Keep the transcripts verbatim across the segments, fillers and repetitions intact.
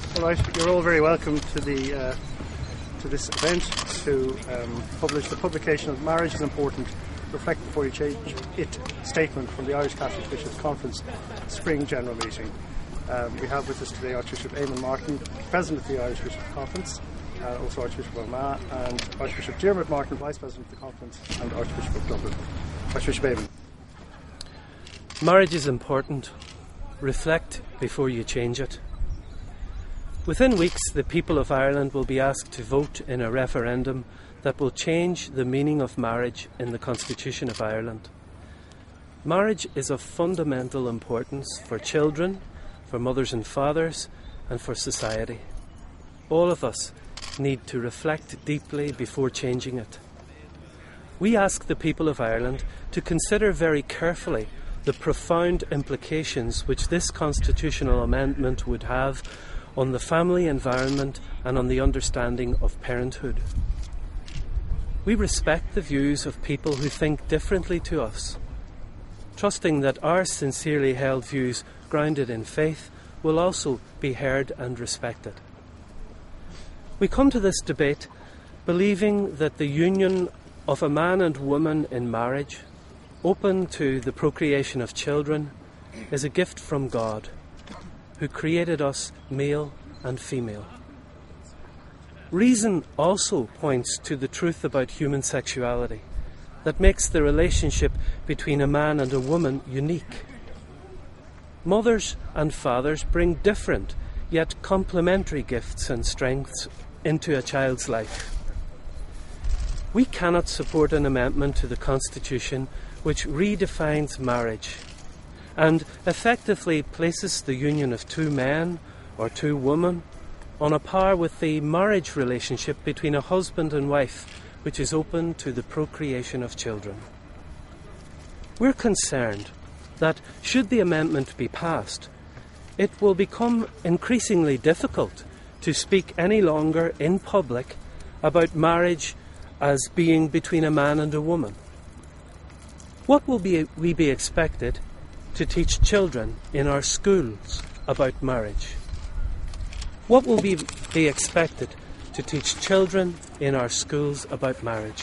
All right, you're all very welcome to the uh, to this event to um, publish the publication of Marriage is Important, Reflect Before You Change It statement from the Irish Catholic Bishops' Conference Spring General Meeting. Um, we have with us today Archbishop Eamon Martin, President of the Irish Bishops' Conference, uh, also Archbishop Armagh, and Archbishop Diarmuid Martin, Vice President of the Conference, and Archbishop of Dublin. Archbishop Eamon. Marriage is important. Reflect before you change it. Within weeks, the people of Ireland will be asked to vote in a referendum that will change the meaning of marriage in the Constitution of Ireland. Marriage is of fundamental importance for children, for mothers and fathers, and for society. All of us need to reflect deeply before changing it. We ask the people of Ireland to consider very carefully the profound implications which this constitutional amendment would have on the family environment and on the understanding of parenthood. We respect the views of people who think differently to us, trusting that our sincerely held views, grounded in faith, will also be heard and respected. We come to this debate believing that the union of a man and woman in marriage, open to the procreation of children, is a gift from God, who created us male and female. Reason also points to the truth about human sexuality that makes the relationship between a man and a woman unique. Mothers and fathers bring different yet complementary gifts and strengths into a child's life. We cannot support an amendment to the Constitution which redefines marriage and effectively places the union of two men or two women on a par with the marriage relationship between a husband and wife, which is open to the procreation of children. We're concerned that, should the amendment be passed, it will become increasingly difficult to speak any longer in public about marriage as being between a man and a woman. What will be, we be expected to teach children in our schools about marriage? What will we be expected to teach children in our schools about marriage?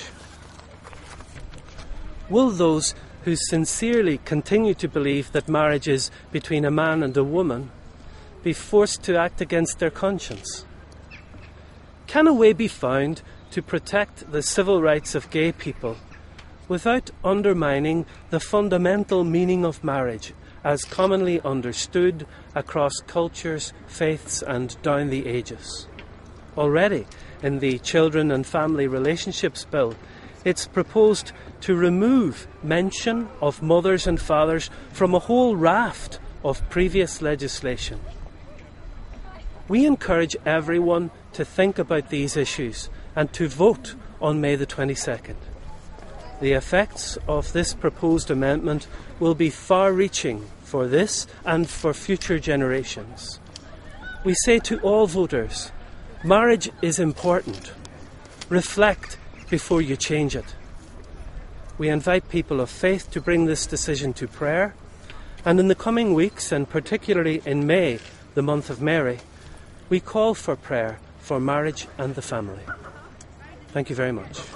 Will those who sincerely continue to believe that marriage is between a man and a woman be forced to act against their conscience? Can a way be found to protect the civil rights of gay people without undermining the fundamental meaning of marriage as commonly understood across cultures, faiths and down the ages? Already, in the Children and Family Relationships Bill, it's proposed to remove mention of mothers and fathers from a whole raft of previous legislation. We encourage everyone to think about these issues and to vote on May the twenty-second. The effects of this proposed amendment will be far-reaching for this and for future generations. We say to all voters, marriage is important. Reflect before you change it. We invite people of faith to bring this decision to prayer, and in the coming weeks, and particularly in May, the month of Mary, we call for prayer for marriage and the family. Thank you very much.